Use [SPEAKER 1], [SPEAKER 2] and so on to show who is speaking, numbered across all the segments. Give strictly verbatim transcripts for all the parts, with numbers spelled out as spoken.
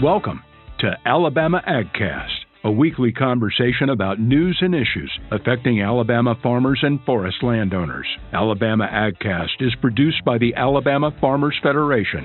[SPEAKER 1] Welcome to Alabama AgCast, a weekly conversation about news and issues affecting Alabama farmers and forest landowners. Alabama AgCast is produced by the Alabama Farmers Federation.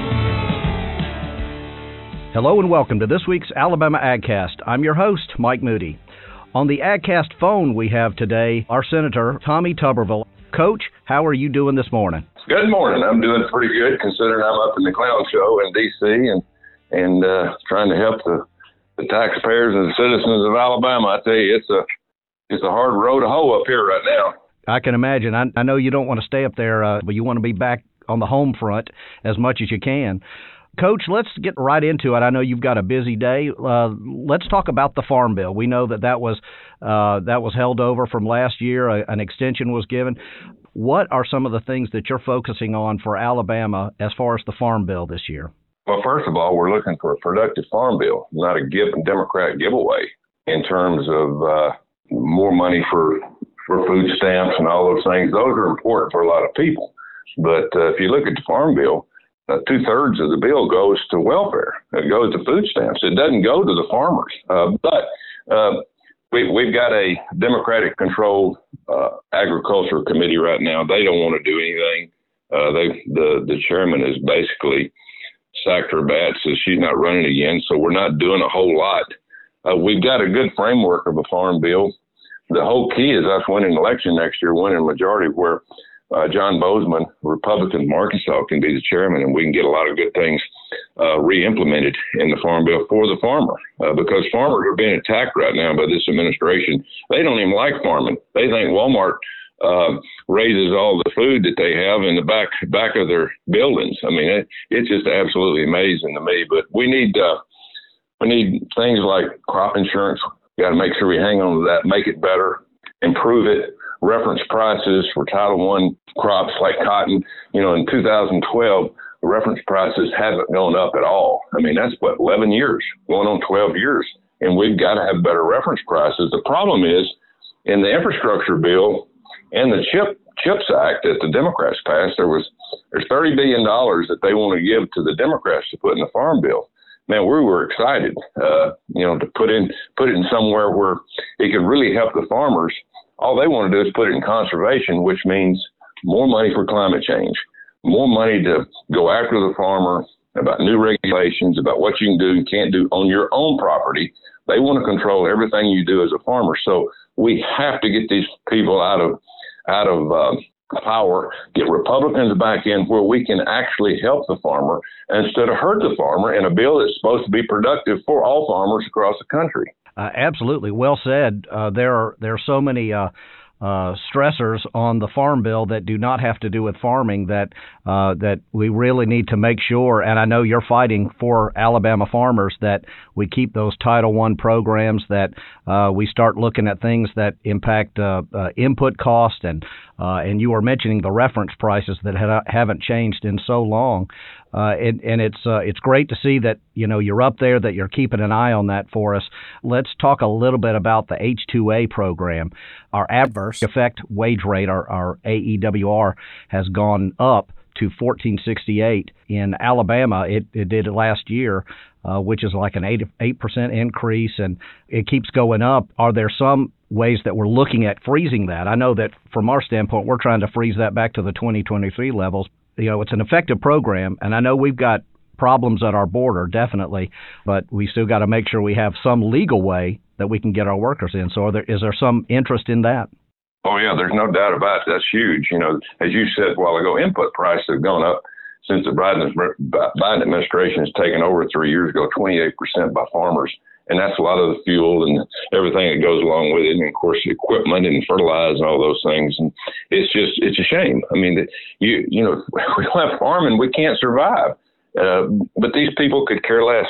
[SPEAKER 2] Hello and welcome to this week's Alabama AgCast. I'm your host, Mike Moody. On the AgCast phone we have today our Senator Tommy Tuberville. Coach, how are you doing this morning?
[SPEAKER 3] Good morning. I'm doing pretty good considering I'm up in the clown show in D C and and uh, trying to help the, the taxpayers and the citizens of Alabama. I tell you, it's a it's a hard road to hoe up here right now.
[SPEAKER 2] I can imagine. I, I know you don't want to stay up there, uh, but you want to be back on the home front as much as you can. Coach, let's get right into it. I know you've got a busy day. Uh, let's talk about the Farm Bill. We know that that was uh, that was held over from last year. A, an extension was given. What are some of the things that you're focusing on for Alabama as far as the Farm Bill this year?
[SPEAKER 3] Well, first of all, we're looking for a productive farm bill, not a give Democrat giveaway in terms of uh, more money for for food stamps and all those things. Those are important for a lot of people. But uh, if you look at the Farm Bill, uh, two-thirds of the bill goes to welfare. It goes to food stamps. It doesn't go to the farmers. Uh, but uh, we, we've got a Democratic-controlled uh, agriculture committee right now. They don't want to do anything. Uh, they the, the chairman is basically sacked her bat, says she's not running again, so we're not doing a whole lot. Uh, we've got a good framework of a farm bill. The whole key is us winning an election next year, winning a majority where uh, John Bozeman, Republican from Arkansas, can be the chairman, and we can get a lot of good things uh, re-implemented in the farm bill for the farmer, uh, because farmers are being attacked right now by this administration. They don't even like farming. They think Walmart Uh, raises all the food that they have in the back back of their buildings. I mean, it, it's just absolutely amazing to me. But we need uh, we need things like crop insurance. We got to make sure we hang on to that, make it better, improve it. Reference prices for Title One crops like cotton. You know, in two thousand twelve, the reference prices haven't gone up at all. I mean, that's what eleven years, going on twelve years, and we've got to have better reference prices. The problem is in the infrastructure bill. And the CHIP CHIPS Act that the Democrats passed, there was there's thirty billion dollars that they want to give to the Democrats to put in the Farm Bill. Man, we were excited, uh, you know, to put in put it in somewhere where it could really help the farmers. All they want to do is put it in conservation, which means more money for climate change, more money to go after the farmer about new regulations, about what you can do and can't do on your own property. They want to control everything you do as a farmer. So we have to get these people out of out of uh, power, get Republicans back in where we can actually help the farmer instead of hurt the farmer in a bill that's supposed to be productive for all farmers across the country.
[SPEAKER 2] Uh, absolutely. Well said. Uh, there are there are so many uh, uh, stressors on the Farm Bill that do not have to do with farming that uh, that we really need to make sure, and I know you're fighting for Alabama farmers, that we keep those Title One programs, that uh, we start looking at things that impact uh, uh, input cost, and uh, and you were mentioning the reference prices that ha- haven't changed in so long. Uh, and, and it's uh, it's great to see that, you know, you're up there, that you're keeping an eye on that for us. Let's talk a little bit about the H two A program. Our adverse effect wage rate, our, our A E W R, has gone up to fourteen sixty-eight. In Alabama, it, it did last year, uh, which is like an eight, eight percent increase, and it keeps going up. Are there some ways that we're looking at freezing that? I know that from our standpoint, we're trying to freeze that back to the twenty twenty-three levels. You know, it's an effective program, and I know we've got problems at our border, definitely, but we still got to make sure we have some legal way that we can get our workers in. So are there, is there some interest in that?
[SPEAKER 3] Oh, yeah, there's no doubt about it. That's huge. You know, as you said a while ago, input prices have gone up since the Biden, Biden administration has taken over three years ago, twenty-eight percent by farmers. And that's a lot of the fuel and everything that goes along with it. And, of course, the equipment and fertilizer and all those things. And it's just, it's a shame. I mean, you you know, we don't have farming, we can't survive. Uh, but these people could care less.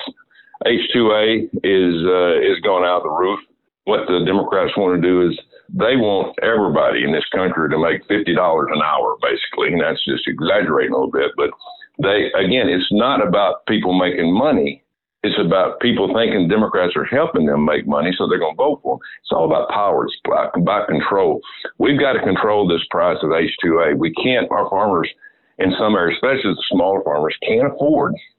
[SPEAKER 3] H two A is uh, is going out the roof. What the Democrats want to do is they want everybody in this country to make fifty dollars an hour, basically. And that's just exaggerating a little bit. But they, again, it's not about people making money. It's about people thinking Democrats are helping them make money, so they're going to vote for them. It's all about power. It's about, about control. We've got to control this price of H two A. We can't, our farmers in some areas, especially the smaller farmers, can't afford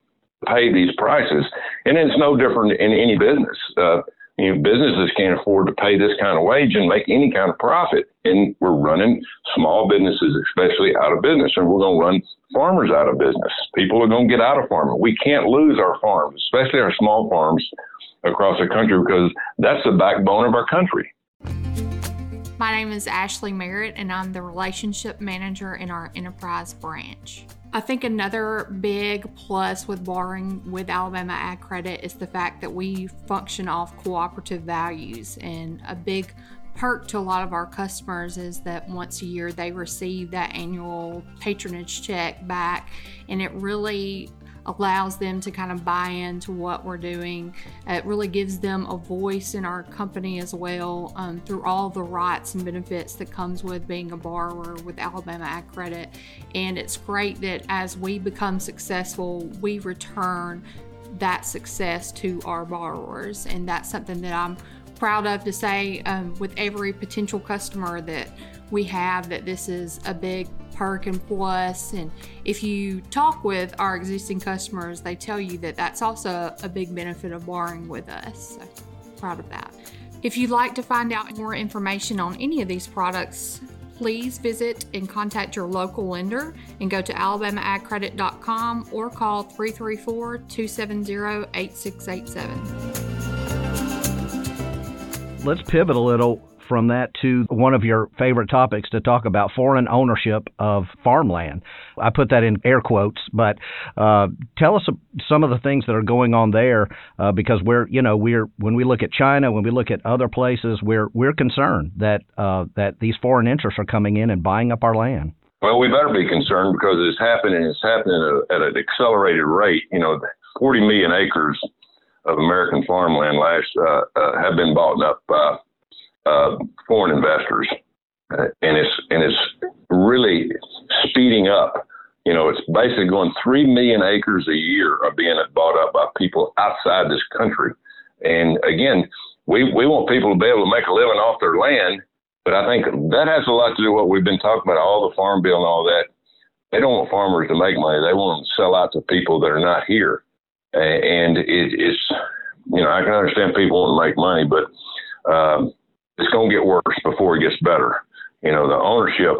[SPEAKER 3] pay these prices. And it's no different in any business. Uh, you know, businesses can't afford to pay this kind of wage and make any kind of profit. And we're running small businesses, especially, out of business. And we're going to run farmers out of business. People are going to get out of farming. We can't lose our farms, especially our small farms across the country, because that's the backbone of our country.
[SPEAKER 4] My name is Ashley Merritt, and I'm the relationship manager in our enterprise branch. I think another big plus with borrowing with Alabama Ag Credit is the fact that we function off cooperative values, and a big perk to a lot of our customers is that once a year they receive that annual patronage check back, and it really allows them to kind of buy into what we're doing. It really gives them a voice in our company as well, um, through all the rights and benefits that comes with being a borrower with Alabama Ag Credit. And it's great that as we become successful, we return that success to our borrowers. And that's something that I'm proud of to say um, with every potential customer that we have, that this is a big perk and plus. And if you talk with our existing customers, they tell you that that's also a big benefit of borrowing with us. So proud of that. If you'd like to find out more information on any of these products, please visit and contact your local lender and go to alabama ag credit dot com or call three three four, two seven zero, eight six eight seven.
[SPEAKER 2] Let's pivot a little from that to one of your favorite topics to talk about, foreign ownership of farmland. I put that in air quotes, but uh, tell us some of the things that are going on there, uh, because we're, you know, we're when we look at China, when we look at other places, we're we're concerned that uh, that these foreign interests are coming in and buying up our land.
[SPEAKER 3] Well, we better be concerned because it's happening. It's happening at, at an accelerated rate. You know, forty million acres of American farmland last uh, uh, have been bought up by Uh, foreign investors, uh, and it's and it's really speeding up. You know, it's basically going three million acres a year are being bought up by people outside this country. And again, we we want people to be able to make a living off their land, but I think that has a lot to do with what we've been talking about, all the farm bill and all that. They don't want farmers to make money; they want them to sell out to people that are not here. And it, it's, you know, I can understand people want to make money, but um, it's going to get worse before it gets better. You know, the ownership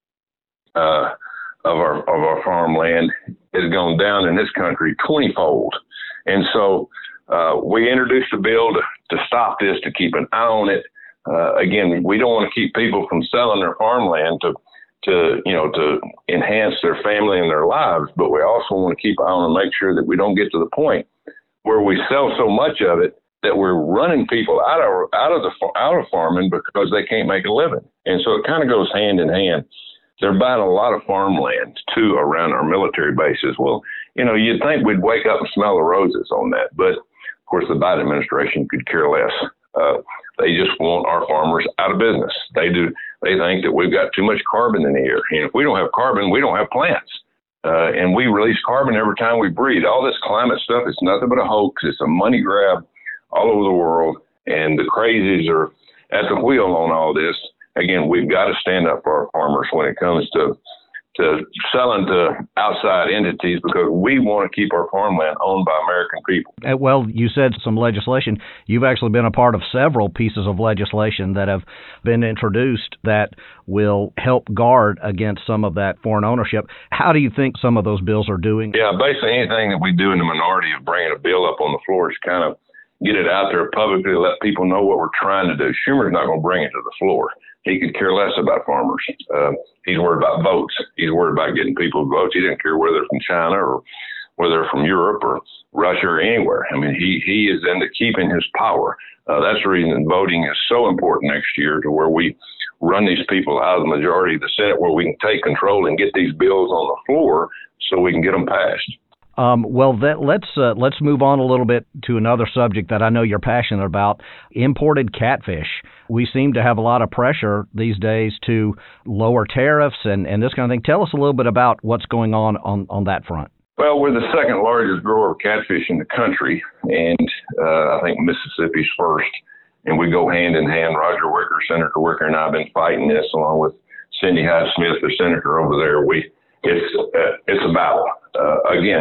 [SPEAKER 3] uh, of our of our farmland has gone down in this country twenty-fold. And so uh, we introduced a bill to, to stop this, to keep an eye on it. Uh, again, we don't want to keep people from selling their farmland to, to, you know, to enhance their family and their lives, but we also want to keep an eye on and make sure that we don't get to the point where we sell so much of it that we're running people out of out of the out of farming because they can't make a living. And so it kind of goes hand in hand. They're buying a lot of farmland too around our military bases. Well, you know, you'd think we'd wake up and smell the roses on that, but of course the Biden administration could care less. Uh, they just want our farmers out of business. They do. They think that we've got too much carbon in the air, and if we don't have carbon, we don't have plants. Uh, and we release carbon every time we breathe. All this climate stuff is nothing but a hoax. It's a money grab all over the world, and the crazies are at the wheel on all this. Again, we've got to stand up for our farmers when it comes to to selling to outside entities, because we want to keep our farmland owned by American people.
[SPEAKER 2] Well, you said some legislation. You've actually been a part of several pieces of legislation that have been introduced that will help guard against some of that foreign ownership. How do you think some of those bills are doing?
[SPEAKER 3] Yeah, basically anything that we do in the minority of bringing a bill up on the floor is kind of get it out there publicly, let people know what we're trying to do. Schumer's not going to bring it to the floor. He could care less about farmers. Uh, he's worried about votes. He's worried about getting people to vote. He didn't care whether they're from China or whether they're from Europe or Russia or anywhere. I mean, he, he is into keeping his power. Uh, that's the reason voting is so important next year, to where we run these people out of the majority of the Senate, where we can take control and get these bills on the floor so we can get them passed.
[SPEAKER 2] Um, well, that, let's uh, let's move on a little bit to another subject that I know you're passionate about, imported catfish. We seem to have a lot of pressure these days to lower tariffs and, and this kind of thing. Tell us a little bit about what's going on, on on that front.
[SPEAKER 3] Well, we're the second largest grower of catfish in the country, and uh, I think Mississippi's first. And we go hand in hand. Roger Wicker, Senator Wicker, and I have been fighting this along with Cindy Hyde Smith, the senator over there. We it's uh, it's a battle. Uh, again,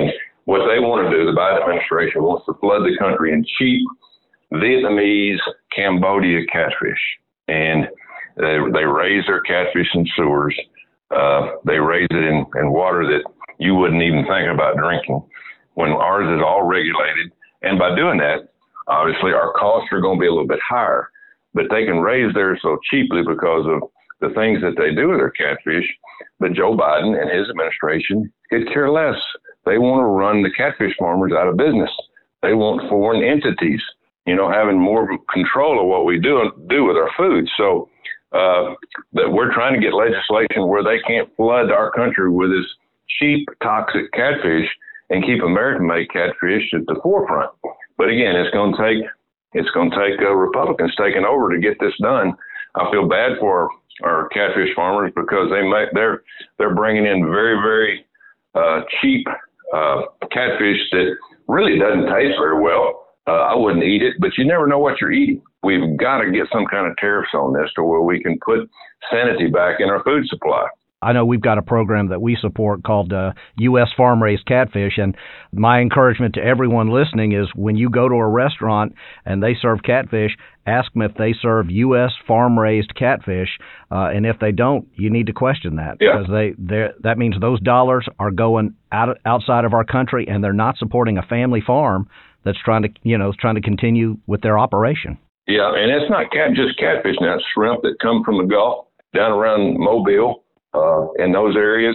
[SPEAKER 3] what they want to do, the Biden administration wants to flood the country in cheap Vietnamese, Cambodia catfish. And they, they raise their catfish in sewers. Uh, they raise it in, in water that you wouldn't even think about drinking, when ours is all regulated. And by doing that, obviously our costs are going to be a little bit higher, but they can raise theirs so cheaply because of the things that they do with their catfish. But Joe Biden and his administration could care less. They want to run the catfish farmers out of business. They want foreign entities, you know, having more control of what we do do with our food. So uh, that we're trying to get legislation where they can't flood our country with this cheap, toxic catfish and keep American-made catfish at the forefront. But again, it's going to take it's going to take uh, Republicans taking over to get this done. I feel bad for our catfish farmers because they make they're they're bringing in very very uh, cheap uh, catfish that really doesn't taste very well. Uh, I wouldn't eat it, but you never know what you're eating. We've got to get some kind of tariffs on this to where we can put sanity back in our food supply.
[SPEAKER 2] I know we've got a program that we support called uh, U S Farm-Raised Catfish, and my encouragement to everyone listening is when you go to a restaurant and they serve catfish, ask them if they serve U S Farm-Raised Catfish, uh, and if they don't, you need to question that,
[SPEAKER 3] yeah.
[SPEAKER 2] because they that means those dollars are going out outside of our country, and they're not supporting a family farm that's trying to you know trying to continue with their operation.
[SPEAKER 3] Yeah, and it's not cat just catfish now; it's shrimp that come from the Gulf down around Mobile. Uh, in those areas.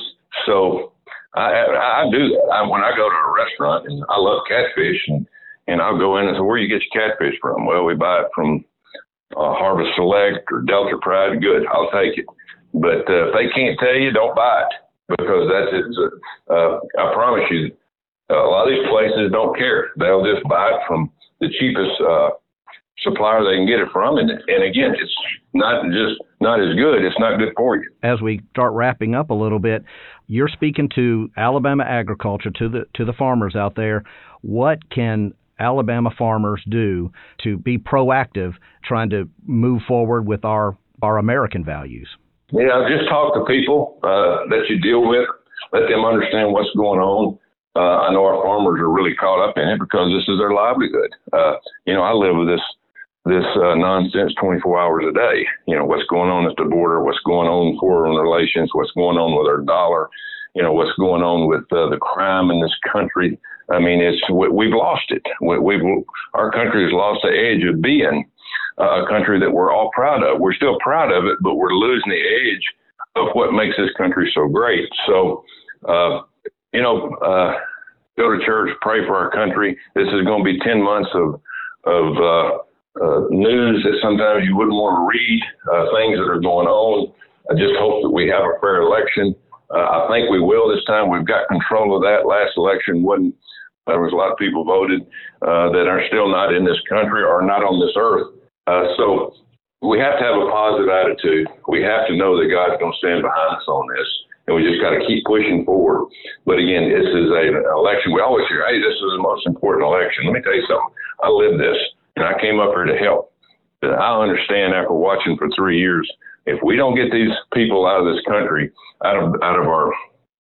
[SPEAKER 3] So I, I, I do that. I, when I go to a restaurant, and I love catfish, and, and I'll go in and say, where do you get your catfish from? Well, we buy it from uh, Harvest Select or Delta Pride. Good, I'll take it. But uh, if they can't tell you, don't buy it, because that's it. Uh, I promise you, a lot of these places don't care. They'll just buy it from the cheapest uh, supplier they can get it from. And, and again, it's not just not as good. It's not good for you.
[SPEAKER 2] As we start wrapping up a little bit, you're speaking to Alabama agriculture, to the to the farmers out there. What can Alabama farmers do to be proactive, trying to move forward with our, our American values?
[SPEAKER 3] Yeah, just talk to people uh, that you deal with. Let them understand what's going on. Uh, I know our farmers are really caught up in it because this is their livelihood. Uh, you know, I live with this this uh, nonsense twenty-four hours a day. You know, what's going on at the border, what's going on in foreign relations, what's going on with our dollar, you know, what's going on with uh, the crime in this country. I mean, it's we, we've lost it. We, we've our country has lost the edge of being uh, a country that we're all proud of. We're still proud of it, but we're losing the edge of what makes this country so great. So, uh, you know, uh, go to church, pray for our country. This is going to be ten months of of uh, Uh, news that sometimes you wouldn't want to read, uh, things that are going on. I just hope that we have a fair election. Uh, I think we will this time. We've got control of that. Last election wasn't, there was a lot of people voted uh, that are still not in this country or not on this earth. Uh, so we have to have a positive attitude. We have to know that God's going to stand behind us on this, and we just got to keep pushing forward. But again, this is a, an election. We always hear, hey, this is the most important election. Let me tell you something. I lived this. And I came up here to help. But I understand after watching for three years, if we don't get these people out of this country, out of out of our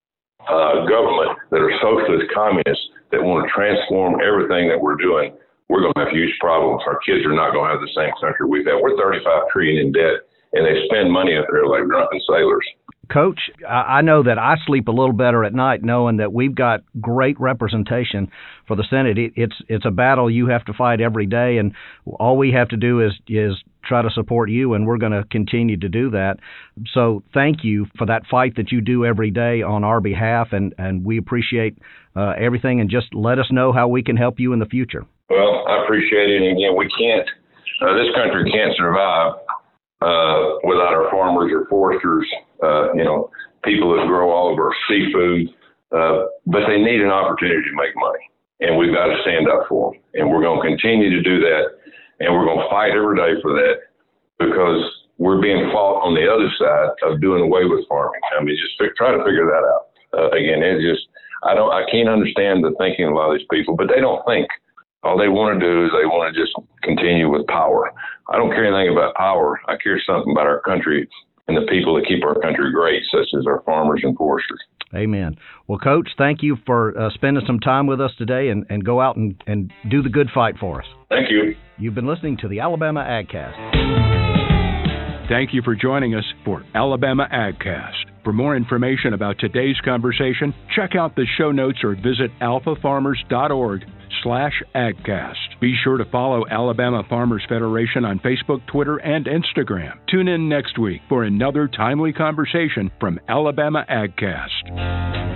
[SPEAKER 3] uh, government that are socialist communists that want to transform everything that we're doing, we're going to have huge problems. Our kids are not going to have the same country we've had. We're thirty-five trillion dollars in debt, and they spend money up there like drunken sailors.
[SPEAKER 2] Coach, I know that I sleep a little better at night knowing that we've got great representation for the Senate. It's it's a battle you have to fight every day, and all we have to do is is try to support you, and we're going to continue to do that. So thank you for that fight that you do every day on our behalf, and, and we appreciate uh, everything, and just let us know how we can help you in the future.
[SPEAKER 3] Well, I appreciate it. And again, we can't, uh, this country can't survive Uh, without our farmers or foresters, uh, you know, people that grow all of our seafood, uh, but they need an opportunity to make money, and we've got to stand up for them, and we're going to continue to do that, and we're going to fight every day for that, because we're being fought on the other side of doing away with farming. I mean, just fi- try to figure that out. Uh, again, it's just, I don't, I can't understand the thinking of a lot of these people, but they don't think. All they want to do is they want to just continue with power. I don't care anything about power. I care something about our country and the people that keep our country great, such as our farmers and foresters.
[SPEAKER 2] Amen. Well, Coach, thank you for uh, spending some time with us today, and, and go out and, and do the good fight for us.
[SPEAKER 3] Thank you.
[SPEAKER 2] You've been listening to the Alabama AgCast.
[SPEAKER 1] Thank you for joining us for Alabama AgCast. For more information about today's conversation, check out the show notes or visit alpha farmers dot org slash agcast. Be sure to follow Alabama Farmers Federation on Facebook, Twitter, and Instagram. Tune in next week for another timely conversation from Alabama AgCast.